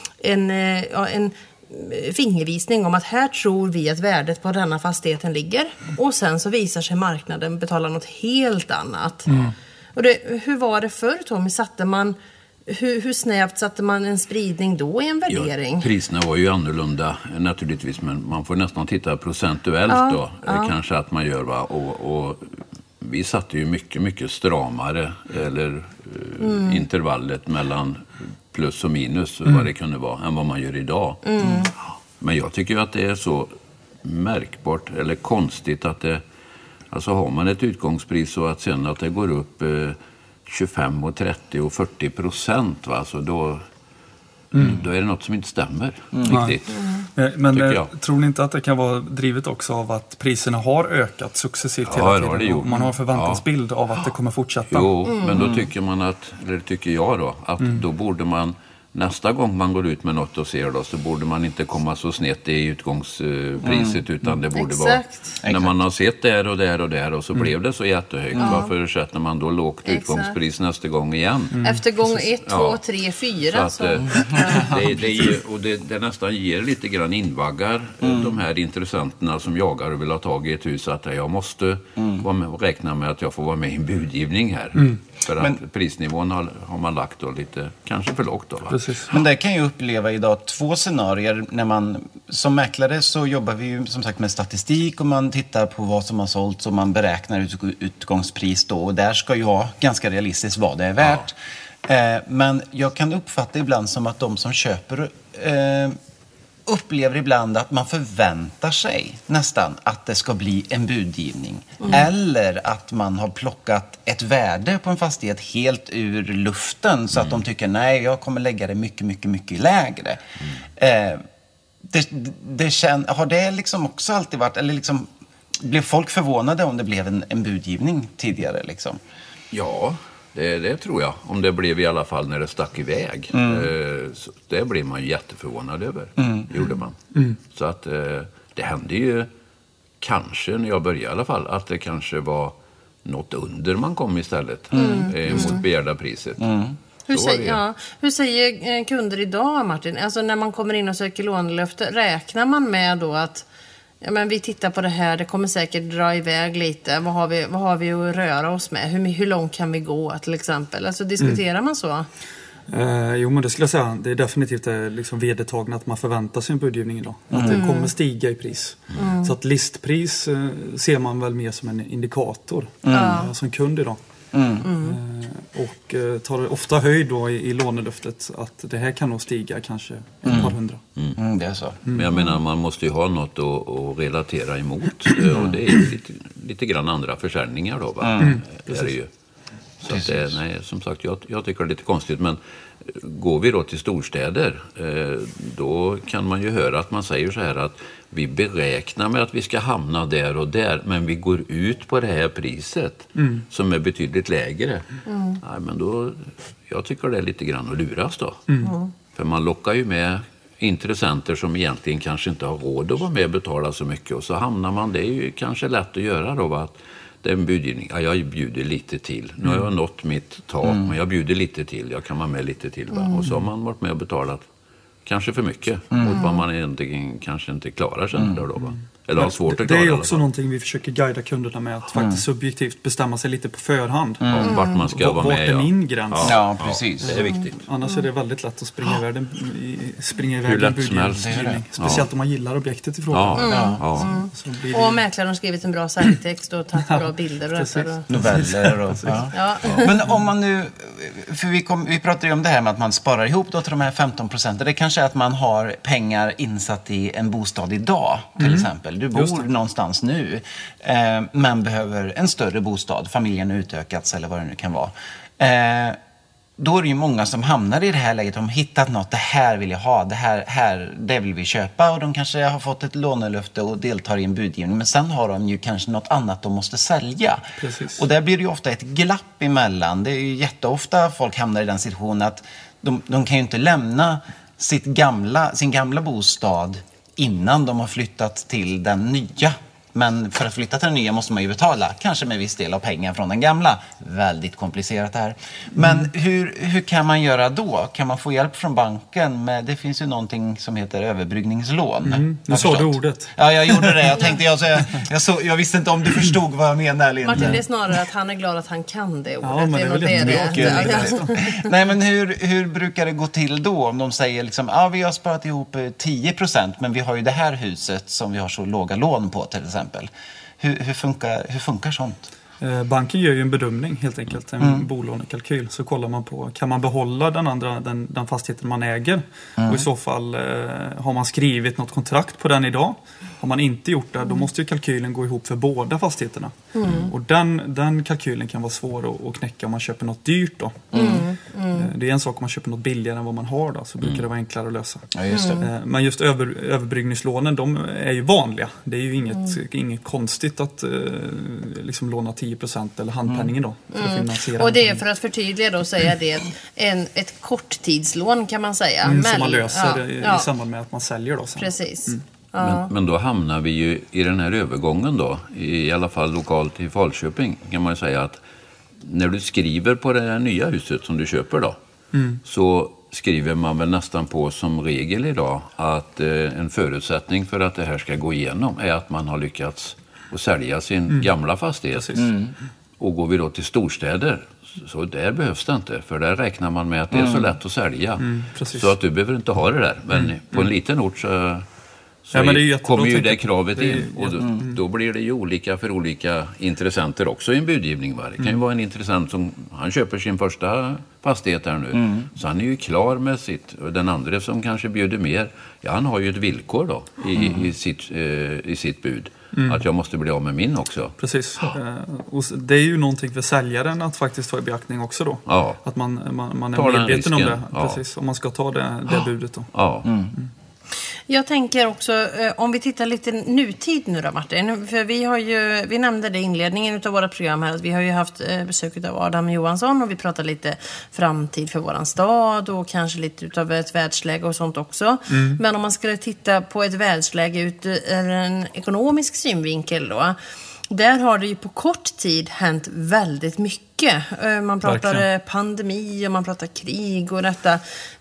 en fingervisning om att här tror vi att värdet på denna fastigheten ligger. Och sen så visar sig marknaden betala något helt annat. Och hur var det förr, Tommy? Hur snävt satte man en spridning då i en värdering? Ja, priserna var ju annorlunda naturligtvis, men man får nästan titta procentuellt då. Kanske att man gör, va? Och vi satte ju mycket, mycket stramare eller intervallet mellan plus och minus vad det kunde vara än vad man gör idag. Men jag tycker att det är så märkbart eller konstigt att det, alltså har man ett utgångspris och att sen att det går upp 25 och 30 och 40%, va? Alltså då är det något som inte stämmer riktigt. Men tror ni inte att det kan vara drivet också av att priserna har ökat successivt hela tiden? Det och man har förväntansbild av att det kommer fortsätta. Jo, men då tycker man att, eller tycker jag då, att då borde man nästa gång man går ut med något och ser då, så borde man inte komma så snett i utgångspriset utan det borde vara när man har sett där och där och där och så blev det så jättehögt. Varför sätter man då lågt utgångspris nästa gång igen? Efter gång 1, 2, 3, 4 så att, det nästan ger lite grann invaggar de här intressenterna som jagar och vill ha tag i ett hus att jag måste vara med och räkna med att jag får vara med i en budgivning här. För att prisnivån har man lagt då lite, kanske för lågt då. Va? Men det kan ju uppleva idag 2 scenarier. När man, som mäklare så jobbar vi ju som sagt med statistik och man tittar på vad som har sålts och man beräknar utgångspris då. Och där ska ju ha ganska realistiskt vad det är värt. Men jag kan uppfatta ibland som att de som köper upplever ibland att man förväntar sig nästan att det ska bli en budgivning. Eller att man har plockat ett värde på en fastighet helt ur luften så att de tycker nej, jag kommer lägga det mycket, mycket, mycket lägre. Har det liksom också alltid varit, eller liksom, blev folk förvånade om det blev en budgivning tidigare liksom? Ja, det tror jag. Om det blev i alla fall när det stack iväg. Så det blev man ju jätteförvånad över. Gjorde man. Så att det hände ju kanske, när jag började i alla fall, att det kanske var något under man kom istället. Mot begärda priset. Hur säger kunder idag, Martin? Alltså när man kommer in och söker lånelöfte, räknar man med då att men vi tittar på det här, det kommer säkert dra iväg lite. Vad har vi att röra oss med? Hur långt kan vi gå till exempel? Alltså diskuterar man så? Jo, men det skulle jag säga. Det är definitivt liksom vedertagna att man förväntar sig en budgivning idag. Att det kommer stiga i pris. Så att listpris ser man väl mer som en indikator som kund idag. Och tar ofta höjd då i lånelöftet att det här kan nog stiga kanske ett par hundra. Det är så. Men jag menar, man måste ju ha något att relatera emot. Och det är lite grann andra försäljningar då, va? Är det ju. Så att nej, som sagt, jag tycker det är lite konstigt. Men går vi då till storstäder, då kan man ju höra att man säger så här att vi beräknar med att vi ska hamna där och där, men vi går ut på det här priset som är betydligt lägre. Nej, men då, jag tycker det är lite grann att luras då. För man lockar ju med intressenter som egentligen kanske inte har råd att vara med och betala så mycket. Och så hamnar man, det är ju kanske lätt att göra då, att det är en budgivning. Ja, jag bjuder lite till. Nu har jag nått mitt tak, men jag bjuder lite till. Jag kan vara med lite till. Va? Och så har man varit med och betalat kanske för mycket mot vad man egentligen kanske inte klarar sen då. Va? Eller har svårt att klara. Det är också någonting vi försöker guida kunderna med. Att faktiskt subjektivt bestämma sig lite på förhand. Om vart man ska vara med. Vart är min gräns? Ja, precis. Det är viktigt. Annars är det väldigt lätt att springa iväg en budgivning. Speciellt om man gillar objektet i frågan. Och mäklaren har skrivit en bra säljtext och tagit bra bilder. Och noveller och Men om man nu, för vi pratade ju om det här med att man sparar ihop då till de här 15%. Det kanske är att man har pengar insatt i en bostad idag till exempel. Du bor någonstans nu men behöver en större bostad. Familjen har utökats eller vad det nu kan vara. Då är det ju många som hamnar i det här läget. De har hittat något, det här vill jag ha, det vill vi köpa. Och de kanske har fått ett lånelöfte och deltar i en budgivning. Men sen har de ju kanske något annat de måste sälja. Precis. Och där blir det ju ofta ett glapp emellan. Det är ju jätteofta folk hamnar i den situationen att de kan ju inte lämna sin gamla bostad innan de har flyttat till den nya. Men för att flytta till den nya måste man ju betala. Kanske med viss del av pengar från den gamla. Väldigt komplicerat det här. Men hur kan man göra då? Kan man få hjälp från banken? Det finns ju någonting som heter överbryggningslån. Nu sa du ordet. Ja, jag gjorde det. Jag tänkte, jag visste inte om du förstod vad jag menar, Linda. Martin, det är snarare att han är glad att han kan det ordet. Ja, men det är väl jättemycket. Nej, men hur brukar det gå till då? Om de säger liksom, vi har sparat ihop 10%, men vi har ju det här huset som vi har så låga lån på till exempel. Hur funkar sånt? Banken gör ju en bedömning helt enkelt, en bolånekalkyl. Så kollar man på, kan man behålla den fastigheten man äger? Och i så fall har man skrivit något kontrakt på den idag? Har man inte gjort det, då måste ju kalkylen gå ihop för båda fastigheterna. Och den kalkylen kan vara svår att knäcka om man köper något dyrt då. Det är en sak om man köper något billigare än vad man har då, så brukar det vara enklare att lösa. Ja, just det. Men just överbryggningslånen, de är ju vanliga. Det är ju inget konstigt att liksom låna 10% eller handpenningen då för att finansiera. Och det är för att förtydliga då säga det ett korttidslån kan man säga. Som man löser i samband med att man säljer då. Precis. Men då hamnar vi ju i den här övergången då, i alla fall lokalt i Falköping, kan man ju säga att när du skriver på det här nya huset som du köper då, så skriver man väl nästan på som regel idag att en förutsättning för att det här ska gå igenom är att man har lyckats att sälja sin gamla fastighet. Och går vi då till storstäder, så där behövs det inte, för där räknar man med att det är så lätt att sälja. Så att du behöver inte ha det där. Men på en liten ort så kommer ju det kravet in. Och då blir det ju olika för olika intressenter också i en budgivning. Det kan ju vara en intressent som han köper sin första fastighet här nu. Så han är ju klar med sitt. Och den andra som kanske bjuder mer, han har ju ett villkor då i sitt bud. Att jag måste bli av med min också. Precis. Och det är ju någonting för säljaren att faktiskt ta i beaktning också då. Ja. Att man är medveten om det. Precis. Om man ska ta det budet då. Ja. Jag tänker också, om vi tittar lite nutid nu då, Martin. För vi nämnde det i inledningen av våra program här. Att vi har ju haft besök av Adam Johansson och vi pratar lite framtid för våran stad och kanske lite utav ett världsläge och sånt också. Men om man skulle titta på ett världsläge ur en ekonomisk synvinkel då. Där har det ju på kort tid hänt väldigt mycket. Man pratar pandemi och man pratar krig och detta.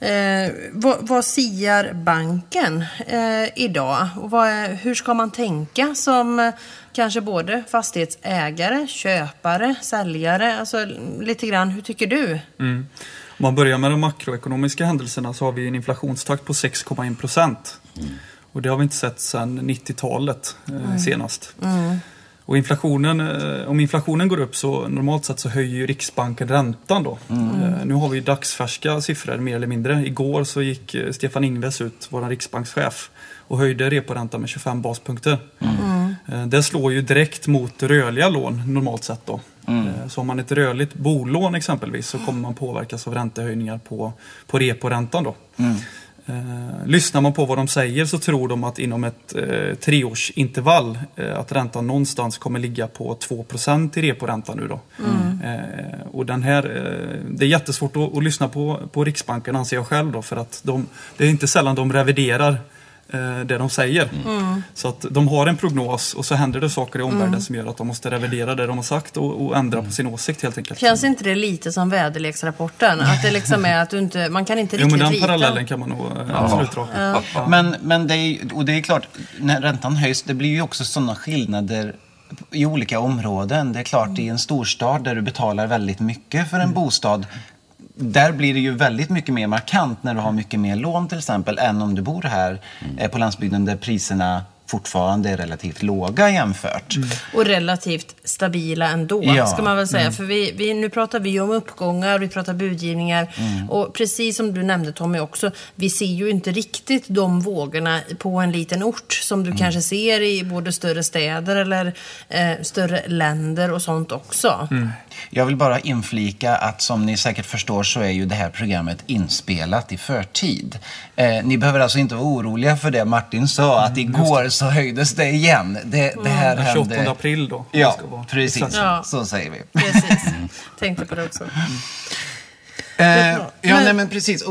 Vad siar banken idag? Och hur ska man tänka som kanske både fastighetsägare, köpare, säljare? Alltså lite grann, hur tycker du? Om man börjar med de makroekonomiska händelserna så har vi en inflationstakt på 6,1%. Och det har vi inte sett sedan 90-talet senast. Och om inflationen går upp så normalt sett så höjer ju Riksbanken räntan då. Nu har vi ju dagsfärska siffror mer eller mindre. Igår så gick Stefan Ingves ut, vår riksbankschef, och höjde reporäntan med 25 baspunkter. Det slår ju direkt mot rörliga lån normalt sett då. Så om man ett rörligt bolån exempelvis så kommer man påverkas av räntehöjningar på reporäntan då. Lyssnar man på vad de säger så tror de att inom ett 3-årsintervall att räntan någonstans kommer ligga på 2% i reporäntan nu då. Och det är jättesvårt att lyssna på Riksbanken, anser jag själv då, för att det är inte sällan de reviderar det de säger. Så att de har en prognos och så händer det saker i omvärlden som gör att de måste revidera det de har sagt och ändra på sin åsikt helt enkelt. Känns inte det lite som väderleksrapporten? Att det liksom är att man kan inte riktigt men den lita. parallellen kan man nog absolut dra. Men det är klart, när räntan höjs, det blir ju också sådana skillnader i olika områden. Det är klart, i en storstad där du betalar väldigt mycket för en bostad, där blir det ju väldigt mycket mer markant när du har mycket mer lån till exempel än om du bor här på landsbygden där priserna fortfarande är relativt låga jämfört. Och relativt stabila ändå, ska man väl säga. För nu pratar vi om uppgångar, vi pratar budgivningar. Och precis som du nämnde, Tommy, också, vi ser ju inte riktigt de vågorna på en liten ort som du kanske ser i både större städer eller större länder och sånt också. Jag vill bara inflika att som ni säkert förstår så är ju det här programmet inspelat i förtid. Ni behöver alltså inte vara oroliga för det Martin sa, att igår så höjdes det igen. Det här hände... 28 april då. Ja, precis. Så säger vi. Precis. Tänkte på det också. Men precis.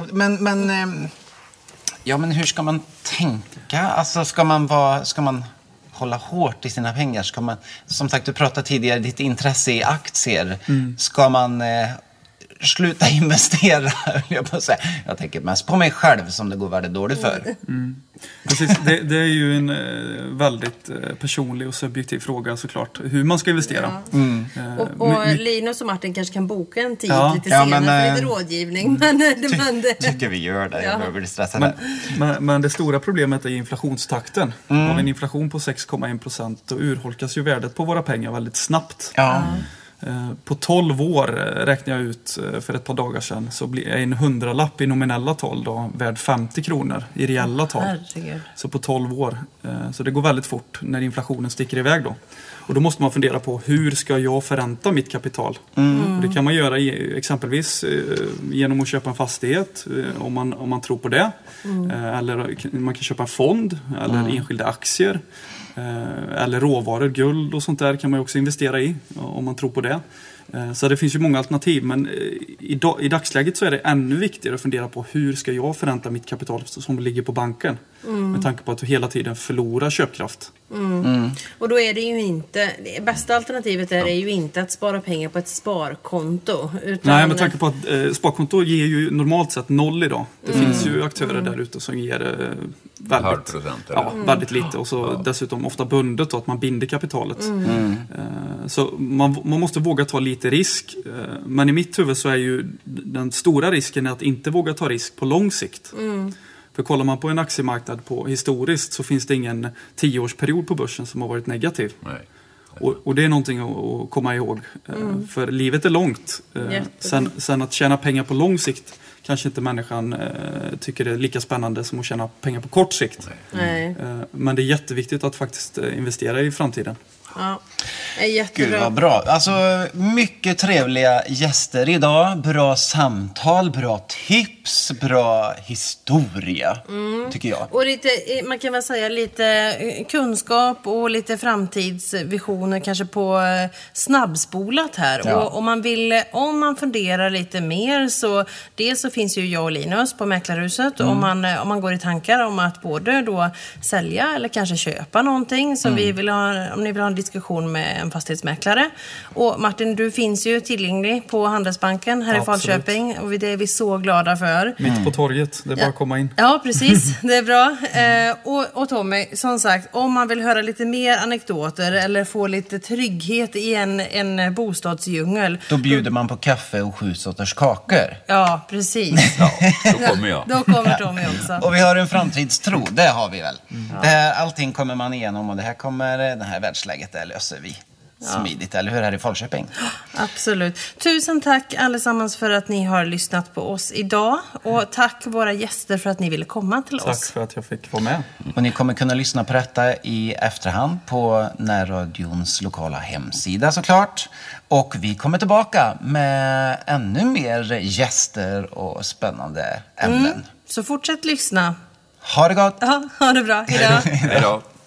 Men hur ska man tänka? Alltså ska man hålla hårt i sina pengar? Ska man, som sagt, du pratade tidigare, ditt intresse i aktier. Ska man sluta investera? Jag tänker mest på mig själv som det går väldigt dåligt för. Precis, det är ju en väldigt personlig och subjektiv fråga såklart, hur man ska investera. Och Linus och Martin kanske kan boka en tid lite senare för lite rådgivning. Tycker vi gör det, jag behöver bli stressad. Men det stora problemet är inflationstakten. Av en inflation på 6,1% då urholkas ju värdet på våra pengar väldigt snabbt. På 12 år räknade jag ut för ett par dagar sedan, så blir en 100-lapp i nominella tal då värd 50 kronor i reella tal. Herregud. Så på 12 år. Så det går väldigt fort när inflationen sticker iväg då. Och då måste man fundera på hur ska jag förränta mitt kapital? Och det kan man göra exempelvis genom att köpa en fastighet om man tror på det. Eller man kan köpa en fond eller enskilda aktier. Eller råvaror, guld och sånt där kan man också investera i om man tror på det. Så det finns ju många alternativ, men i dagsläget så är det ännu viktigare att fundera på hur ska jag förränta mitt kapital som ligger på banken. Med tanke på att du hela tiden förlorar köpkraft. Och då är det ju inte, det bästa alternativet är ju inte att spara pengar på ett sparkonto. Utan... Nej, med tanke på att sparkonto ger ju normalt sett 0 idag. Det finns ju aktörer där ute som ger väldigt lite. Och så dessutom ofta bundet då, att man binder kapitalet. Så man måste våga ta lite risk. Men i mitt huvud så är ju den stora risken att inte våga ta risk på lång sikt. För kollar man på en aktiemarknad historiskt så finns det ingen 10-årsperiod på börsen som har varit negativ. Nej. Och det är någonting att komma ihåg. För livet är långt. Sen att tjäna pengar på lång sikt kanske inte människan tycker det är lika spännande som att tjäna pengar på kort sikt. Nej. Men det är jätteviktigt att faktiskt investera i framtiden. Ja, jättebra. Gud vad bra. Alltså mycket trevliga gäster idag. Bra samtal, bra tips, bra historia tycker jag. Och lite, man kan väl säga lite kunskap och lite framtidsvisioner kanske på snabbspolat här. Ja. Och om man funderar lite mer så dels så finns ju jag och Linus på Mäklarhuset. Om man går i tankar om att både då sälja eller kanske köpa någonting som vi vill ha, om ni vill ha en diskussion med en fastighetsmäklare. Och Martin, du finns ju tillgänglig på Handelsbanken här i Falköping och det är vi så glada för. Mitt på torget, det är bara att komma in. Ja, precis. Det är bra. Och Tommy, som sagt, om man vill höra lite mer anekdoter eller få lite trygghet i en bostadsdjungel. Då bjuder man på kaffe och 7 sorters kakor. Ja, precis. Ja, då kommer jag. Då kommer Tommy också. Och vi har en framtidstro, det har vi väl. Allting kommer man igenom och det här världsläget det löser vi smidigt, eller hur, här i Falköping? Absolut. Tusen tack allesammans för att ni har lyssnat på oss idag. Och tack våra gäster för att ni ville komma till oss. Tack för att jag fick vara med. Och ni kommer kunna lyssna på detta i efterhand på Närradions lokala hemsida såklart. Och vi kommer tillbaka med ännu mer gäster och spännande ämnen. Så fortsätt lyssna. Ha det gott! Ja, ha det bra. Hej då. Hej då.